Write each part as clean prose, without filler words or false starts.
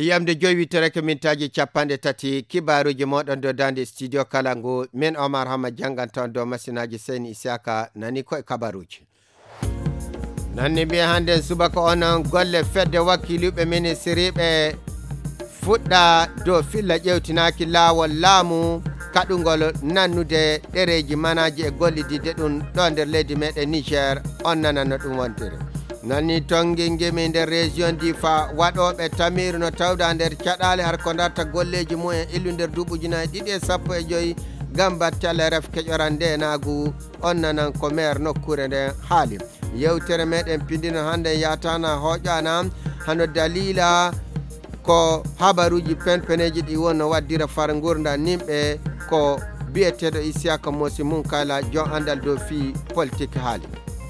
yamde joyi tereke mintaji cappande tati kibaruji moɗon do dande studio kalangu min Omar Hamad janganton do masinaji Seni Isaka nani koye kabaruji nanni mbiya hande subaka onon golle fedde wakkiliɓe ministriɓe fuɗɗa do filla ƴewtinaki laawol laamu kaɗugol nannude ɗereji manaji e gollidide ɗum ɗo nder leydi meɗen Niger on nanano ɗum wontiri nani tongi ngemi nder région difa waɗoɓe tamir no tawda nder caɗale har ko darta golleji mumen illu nder duuɓuji 215 gam battale ref keƴorande naagu on nanan ko maire nokkure nde haali yewtere meɗen pindino hande yatana hoƴana hano dalila ko habaruji penpeneji ɗi wonno waddira far gurda nimɓe ko biyeteɗo Isiaka Mosi Munkala jon andal dow fi politique haali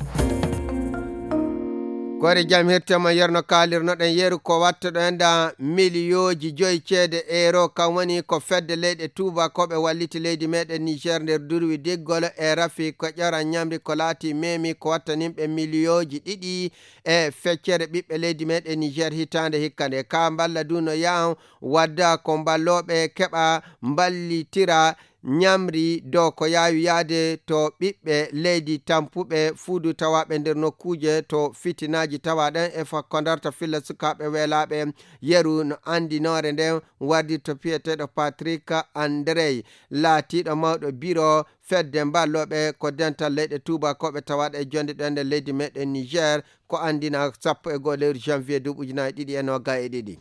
kore jam hirtema yerno kalirnoɗen yeru ko wattoɗo enda milliyoji 5 ceede euro kam woni ko fedde leyɗe tubakoɓe walliti leydi meɗen Niger nder durwi diggol e rafi ko ƴara ñamri ko laati memi ko watta nimɓe milliyoji 2 e feccere ɓiɓɓe leydi meɗen Niger hitande hikkande ka balla du no yahan wadda ko balloɓe keɓa ballitira ñamri dow ko yawi yaade to ɓiɓɓe leydi tampuɓe fuudu tawaɓe nder nokkuje to fitinaji tawaɗen e ko darta filla sukaɓe weelaɓe yeru no andinore nden wardi to piyeteɗo Patrick Andrey laatiɗo mawɗo biro fedde balloɓe ko dental leyɗe tubakoɓe tawaɗe e jonde ɗo nder leydi meɗen Niger ko andina 11 lewru janvier 2022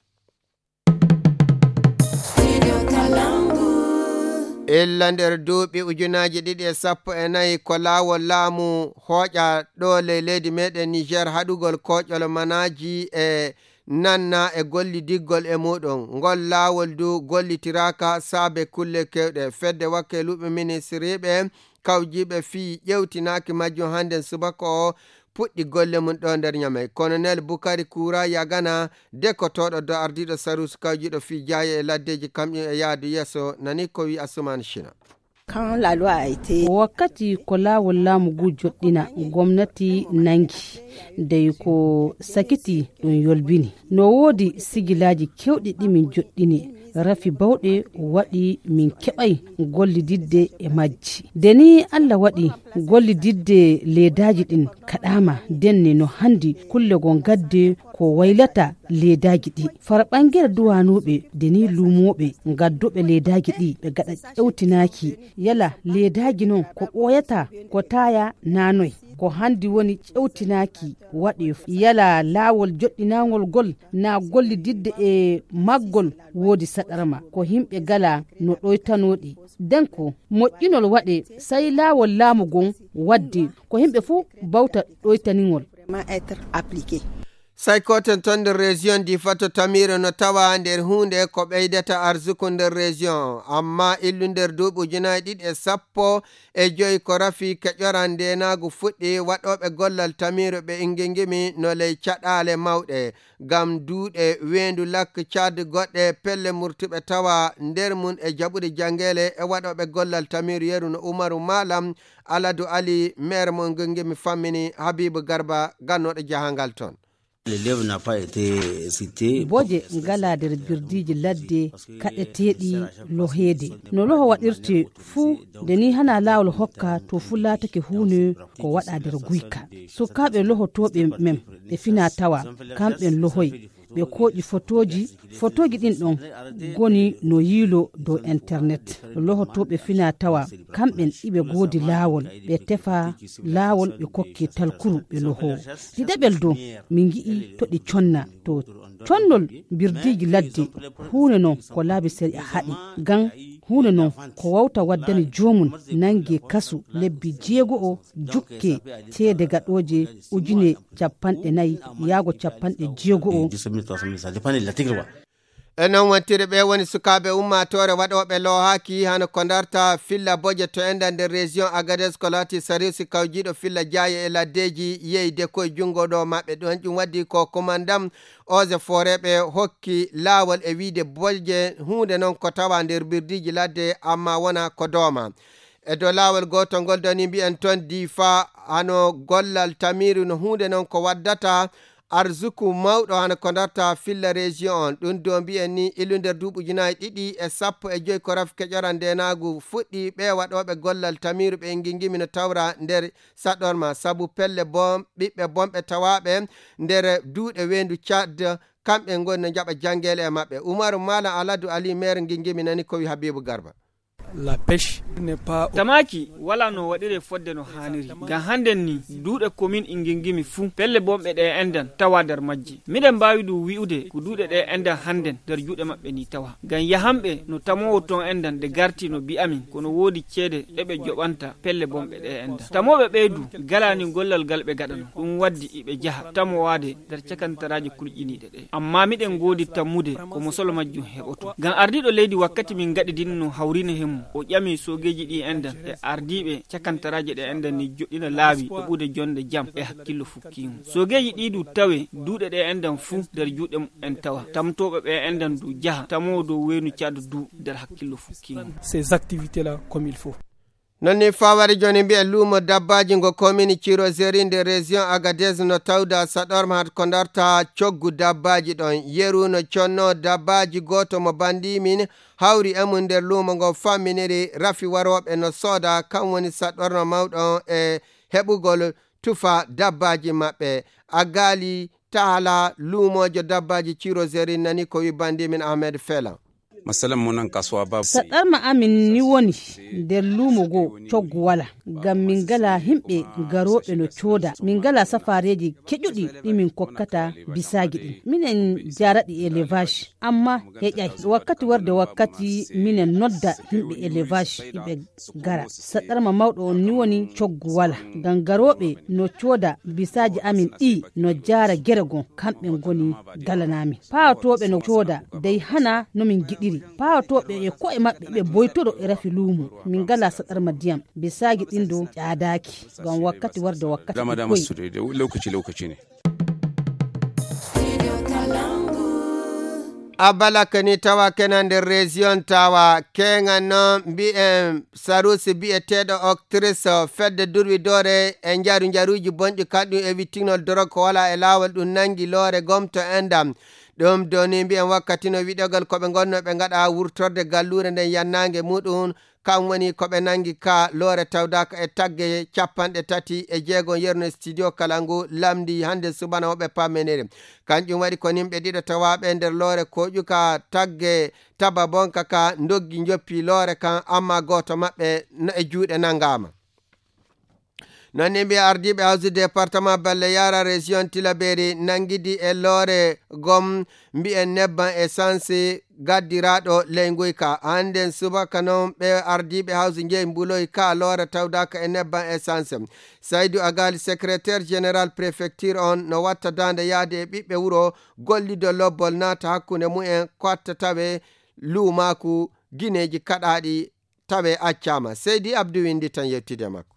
illa nder duuɓi ujunaji 214 ko laawol laamu hooƴa ɗo leydi meɗen Niger haɗugol koƴol manaji e nanna e gollidiggol e muɗum ngol laawol du gollitiraka saabe kulle kewɗe fedde wakkeluɓe ministriɓe kawjiɓe fi ƴewtinaki majjum hande subaka o puɗɗi golle mum ɗo nder ñamay colonel Bukari Koura Yagana dekotoɗo do ardiɗo sarus kawjiɗo fi jaye e laddeji kamƴum e yaadu yeso nani ko wi Asuman Shina wakkati ko laawol laamu gu joɗɗina gomnati nangi dey ko sakiti ɗum yolbini no woodi sigilaji kewɗi ɗimin joɗɗini rafi bawɗe waɗi min keɓay gollididde e majji deni Allah waɗi gollididde leedaji ɗin kaɗama denne no handi kulle gon gadde ko waylata leedaji ɗi fara ɓangere duwanuɓe deni lumoɓe gadduɓe leedaji ɗi ɓe gaɗa ƴewtinaki yala leedaji non ko ɓoyata ko taya nanoy ko handi woni ƴewtinaki waɗe yala laawol joɗɗinagol gol na gollididde e maggol woodi saɗarma ko himɓe gala no ɗoytanoɗi denko moƴƴinol waɗe say laawol laamu gon wadde ko himɓe fuu bawta ɗoytanigol saykoten ton nder région di fato tamire no tawa nder hunde ko ɓeydata arsuku nder région amma illu nder duuɓi 215 ko rafi keƴoran ndenagu fuɗɗi waɗoɓe gollal tamire ɓe ingengimi no ley caɗale mawɗe gam duuɗe wendu lakka cadde goɗɗe pelle murtuɓe tawa nder mum e jaɓude jangele e waɗoɓe gollal tamire yeru no Umaru Malam Aladou Ali maire mo ngengimi fammini Habibou Garba gannoɗo jahangal ton boje ngala nder birdiji ladde kaɗeteɗi loheede no loho waɗirte fuu deni hana laawol hokka to fuu laatake hunde ko waɗa nder guyka sukaɓe lohotoɓe mem ɓe fina tawa kamɓen lohoy ɓe koƴi fotoji ɗin ɗon goni no yiilo dow internet lohotoɓe fina tawa kamɓen ɗiɓe goodi laawol ɓe tefa laawol ɓe kokki talkuru ɓe loho ɗiɗaɓel dow min gi'i to ɗi conna to connol birdiji ladde hunde non ko laabi seri a haɗi gan hunde non ko wawta waddani jomum nangue kasu lebbi 6 jukke ceede gaɗoje 50 yaago 60 e non wontiri ɓe woni sukaɓe ummatore waɗoɓe lohaki hano ko darta filla boje to enda nder région Agadez ko laati sarisi kawjiɗo filla jaye e laddeji yeyde koye jungo ɗo maɓɓe ɗon ɗum waddi ko commandant ose foreɓe hokki laawol e wiide boje hunde noon ko tawa nder birdiji ladde amma wona ko dooma e dow laawol gotol ngol doni mbiyen ton Difa hano gollal tamiru no hunde noon ko waddata arzuku mawɗo hana ko darta filla région on ɗum do mbi'en ni ilu nder duuɓi ujunaje 215 ko rafi keƴoran ndenagu fuɗɗi ɓe waɗoɓe gollal tamiru ɓe gingimi no tawra nder saɗorma sabu pelle ɓiɓɓe bomɓe tawaɓe nder duuɗe wendu Tchad kamɓe ngoni no jaɓa janguele e maɓɓe. Umaru Mala Aladou Ali maire gingimi nani ko wi Habibou Garba. La pêche n'est pas tamaki wala no waɗire fodde no haniri ngam handen ni duuɗe commune ingingimi fuu pelle bomɓe ɗe endan tawa nder majji miɗen mbawi ɗum wi'ude ko duuɗe ɗe endan handen nder juuɗe maɓɓe ni tawa ngam yahamɓe no tamowo ton endan de garti no bi'amin kono woodi ceede ɗeɓe joɓanta pelle bomɓe ɗe endan tamoɓe ɓeydu galani gollal gal ɓe gaɗano ɗum waddi iɓe jaha tamowade nder cakantaraji kulƴiniɗe ɗe amma miɗen goodi tammude ko mosolo majjum heɓoto ngam ardiɗo leydi wakkati min gaɗi dinno hawrino hemmu o ƴami sogeji ɗi endan e ardiɓe cakantaraje ɗe endan ni joɗɗina laawi ɗuɓude jonde jam e hakkillo fukkimo sogeji ɗi du tawe duuɗe ɗe endan fuu nder juuɗe en tawa tamtoɓe ɓe endan du jaha tamowo dow wenu Tchad du nder hakkillo fukkimo ces activités là comme il faut. nonni fawari joni mbi'e luumo dabbaji ngo commune Cirozeri nder région Agadez no tawda saɗorma hat ko darta coggu dabbaji ɗon yeru no conno dabbaji goto mo bandimin hawri emu nder luumo ngo famminiri rafi waroɓe no sooda kam woni saɗorno mawɗo e heɓugol tufa dabbaji maɓɓe agali tahala luumojo dabbaji Cirozeri nani ko wi bandimin Ahmed Fela. masalan munan kasuwa babu saɗarma amin ni woni nder luumo go coggu wala ngam min gala himɓe garoɓe no cooda min gala safareji keƴuɗi ɗi min kokkata bisaji ɗin minen jaraɗi élevage amma heƴay wakkati warde wakkati minen nodda himɓe élevage hiɓe gara saɗarma mawɗo on ni woni coggu wala ngam garoɓe no cooda bisaji amin ɗi no jara guere gon kamɓe goni dalanami pawatoɓe no cooda dey hana nomin giɗiri pawatoɓe e koye maɓɓe ɓe boytoro e rafi luumo min gala saɗarma diyam bisaji ɗin do ƴaadaki ngam wakkati warde wakkati dama lokaci ne abalaka ni tawa kenan nder région tawa kenga no mbi'en sarusi bi'eteɗo octrice fedde durwi doore e jaruji bonƴi kaɗɗum e wittignol dorog ko wala e laawol ɗum nangi loore gomto endam ɗum doni mbi'en wakkati no wiɗogal koɓe gonno ɓe gaɗa wurtorde gallure nden yannangue muɗum kam woni koɓe nangi ka loore tawdaka e tagge 36 yerno studio kalangu lamdi hande subana woɓe pammenere kanƴum waɗi ko nimɓe ɗiɗo tawaɓe nder loore koƴuka tagge taba bonka ka doggi joppi loore kan amma goto maɓɓe e juuɗe nangama nonni mbiya ardiɓe hawsi département balle yara région Tilaberi nangidi e loore gom mbi'en nebban essence gaddiraɗo leygoy ka handen subaka noon ɓe ardiɓe hawsi jeeyi mbuloy ka loore tawdaka e nebban essence Saydou Agali secrétaire général préfecture on no watta dande yaade e ɓiɓɓe wuro gollido lobbol naata hakkunde mumen kotta tawe luumaku guineji kaɗaɗi tawe accama Seydi Abdou windi tan yettide makko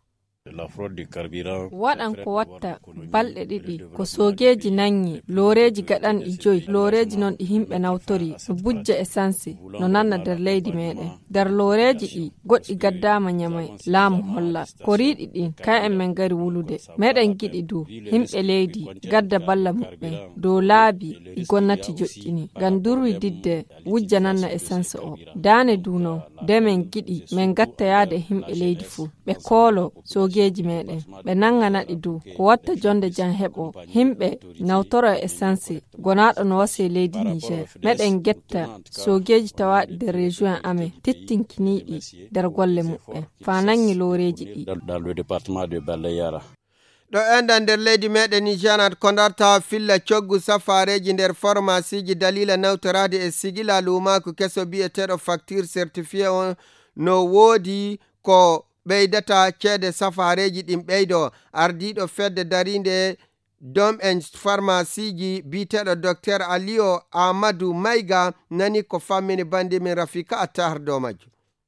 waɗan ko watta balɗe ɗiɗi ko sogeji nangi loreji gaɗan e joyi loreji non ɗi himɓe nawtori no bujja essence no nanna nder leydi meɗen nder loreji ɗi goɗɗi gaddama nyamay laamu holla ko riiɗi ɗin kay en men gari wulude meɗen giɗi du himɓe leydi gadda balla muɓɓe dow laabi e gonnati joƴƴini ngam durwi didde wujja nanna essence o dane du non de men giɗi men gatta yaade himɓe leydi fuu ɓe koolo sogeji meɗen ɓe nanganaɗi du ko watta jonde jan heɓo himɓe nawtoro e essence gonaɗo no wasi leydi Niger meɗen getta sogeji tawaɗi nder région ame tittinkiniɗi nder golle muɓɓe fa nangi loreji ɗi dans le département de Balle Yara ɗo enda nder leydi meɗen Niger ko darta filla coggu safareji nder pharmacie ji dalila nawtorade e sigila lumaku keso bi'eteɗo facture certifié on no woodi ko ɓeydata ceede safareji ɗin ɓeydo ardiɗo fedde darinde dom en pharmacie ji biteɗo docteur Alio Amadou Mayga nani ko fammini bandi min Rafika Attar do majjo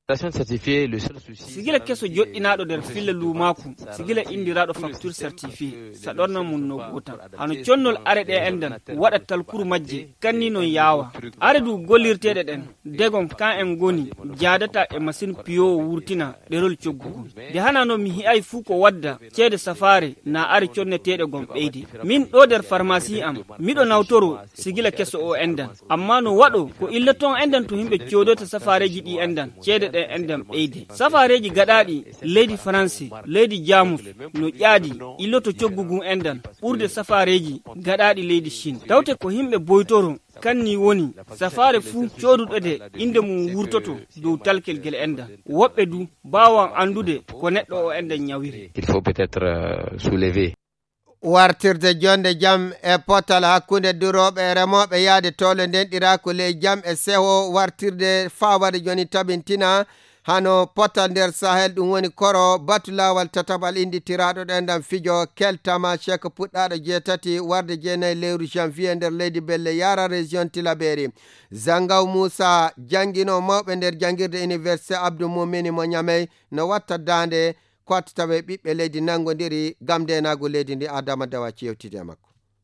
sigila keso joɗɗinaɗo nder filla lumaku sigila indiraɗo facture certifié saɗorna mum no gotan hano connol are ɗe endan waɗa talkuru majje kanni non yawa are du gollirteɗe ɗen degon kan en goni jadata e machine piyo wurtina ɗerol coggugol de hanano mi hi'ay fuu ko wadda ceede safare na are conneteɗe gon ɓeydi min ɗo nder pharmacie am miɗo nawtoro sigila keso o endan amma no waɗo ko illa ton endan to himɓe coodota safareji ɗi endan ceede ɗe endan ɓeydi safareji gaɗaɗi leydi france leydi jamus no ƴaadi illoto coggugu endan ɓurde safareji gaɗaɗi leydi chine tawte ko himɓe boytoro kanni woni safare fuu cooduɗode inde mum wurtoto dow talkel gel endan woɓɓe du bawan andude ko neɗɗo o endan ñawiri. Il faut peut-être soulever wartirde jonde jam e potal hakkunde duroɓe e remoɓe yaade tole nden ɗirako ley jam e seho wartirde fawade joni tabintina hano potal nder sahel ɗum woni koro batu lawal tataɓal inditiraɗo ɗenɗam fijo keltama chek puɗɗaɗo jeetati warde jeenayyi lewru janvier nder leydi belle yara région tilaberi zangaw moussa jangguino mawɓe nder jangguirde université abdou moumini mo ñamey no watta dande koto tawe ɓiɓɓe leydi nangodiri gam ndenago leydi ndi adama dawaci yewtide makko.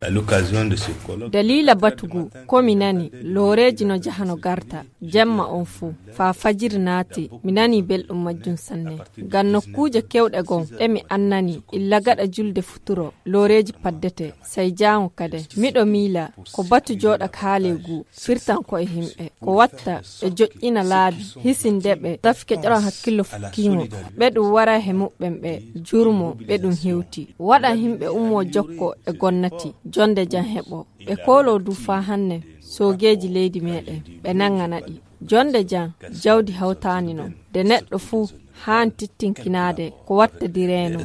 dalila batugu komi nani loreji no jahano garta jemma on fuu fa fajiri naati mi nani belɗum majjum sanne ngam nokkuje kewɗe gon ɗe mi annani illa gaɗa julde futuro loreji paddete sai jango kade miɗo miila ko batu joɗak ha leygu firtan ko e himɓe ko watta ɓe joƴƴina laabi hisindeɓe tafike ƴoran hakkillo fukkimo ɓe ɗum wara he muɓɓen ɓe jurmo ɓe ɗum hewti waɗan himɓe ummo jokko e gonnati jonde jan heɓo ɓe kolo du fa hanne sogeji leydi meɗen ɓe nanganaɗi jonde jan jawdi hawtani non de neɗɗo fuu han tittinkinade ko watta direno.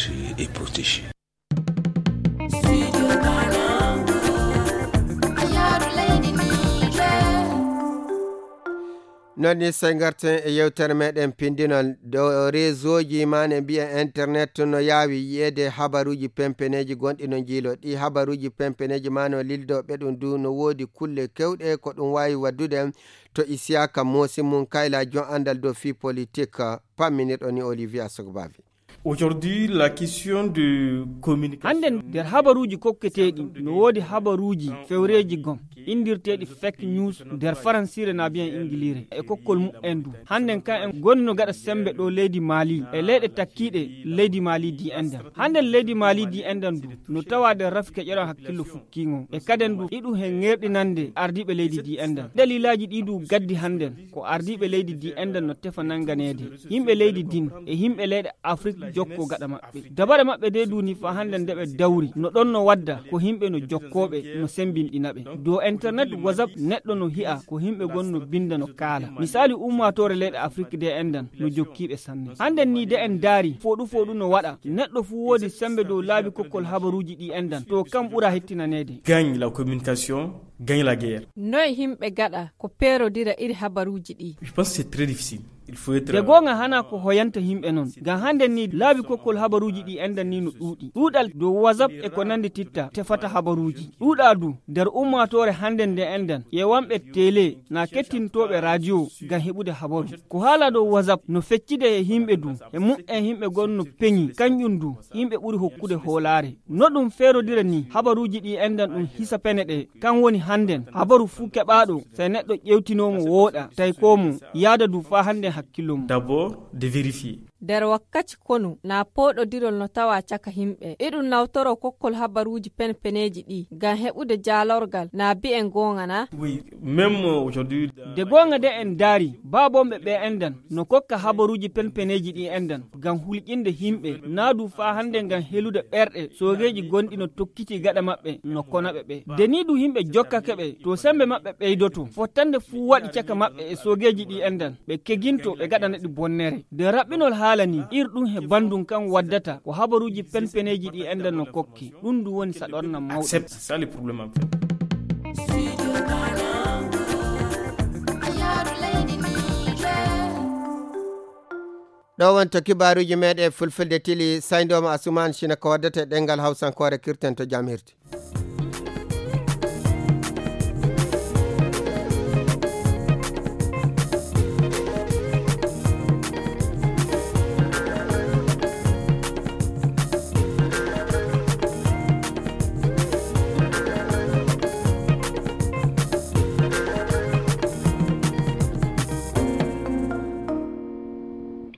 nonni sengarten e yewtere meɗen pindinol dow réseau ji mane mbiya internet no yawi yiyede habaruji pempeneji gonɗi no jiilo ɗi habaruji pempeneji mane o lildo ɓeɗum du no woodi kulle kewɗe ko ɗum wawi waddude to Isiaka Mosi mum kayla jon andal dow fi politique pamminirɗo ni Olivier Asogbavi. Aujourd'hui, la question de communication. Handen der habaruji kokketeɗi no wodi habaruji fewreji gom indirteɗi fake news der faransire na bien ingilire e kokkol mu endu handen ka en gonni no gaɗa sembe ɗo leydi Mali e leyɗe takkiɗe leydi Mali di endan handen leydi Mali di endan du no tawade rafike ƴeran hakkillo fukkingo e kaden du ɗiɗum he ngerɗinande ardiɓe leydi di endan dalilaji ɗiɗu gaddi handen ko ardiɓe leydi di endan no tefa nanganede yimɓe leydi din e yimɓe leyɗe Afrique jokko gaɗa maɓɓe dabare maɓɓe de duni fa hande ndeɓe dawri no ɗon no wadda ko yimɓe no jokkoɓe no sembinɗinaɓe dow internet whatsapp neɗɗo no hi'a ko yimɓe gonno binda no kaala misali ummatore leyɗe Afrique de endan no jokkiɓe sanne handen ni de en daari foɗu no waɗa neɗɗo fu woodi sembe dow laabi kokkol habaruji ɗi endan to kam ɓura hettinanede. Gagne la communication, gagne la guerre. Noy himɓe gaɗa ko perodira iri habaruji ɗi. Je pense que c'est très difficile. de gonga hana ko hoyanta himɓe non gam handen ni laabi kokkol habaruji ɗi endan ni no ɗuuɗi ɗuuɗal dow whatsapp e ko nandi titta tefata habaruji ɗuuɗa du nder ummatore handen nde endan yewanɓe télé na kettintoɓe radio gam heɓude habaru ko haala dow whatsapp no feccide e himɓe du e mu'en himɓe gonno peñi kanƴum du yimɓe ɓuri hokkude hoolare no ɗum ferodira ni habaruji ɗi endan ɗum hisa pene ɗe kan woni handen habaru fuu keɓaɗo so neɗɗo ƴewtinomo wooɗa tawi komo yaada du fa handen d'abord de vérifier. nder wakkati konu na poɗodirol no tawa caka himɓe iɗum nawtoro kokkol habaruji penpeneji ɗi ngam heɓude jalorgal na bi'en gonga na. Oui, même aujourd'hui de gonga de en daari babomɓe ɓe endan no kokka habaruji penpeneji ɗi endan ngam hulƴinde himɓe naadu fa hande ngam helude ɓerɗe sogeji gonɗi no tokkiti gaɗa maɓɓe no konaɓe ɓe deni du himɓe jokkake ɓe to sembe maɓɓe ɓeydoto fottande fu waɗi caka maɓɓe e sogeji ɗi endan ɓe keginto ɓe gaɗana ɗi bonnere de raɓɓinol halani irɗum he bandum kan waddata ko habaruji penpeneji ɗi endan no kokki ɗum du woni saɗorna mawɗo. C'est ça le problème en fait. ɗo wonto kibaruji meɗe fulfulde tili sayndoma asuman sina ko waddata ɗengal hawsankore kirten to jam hirti.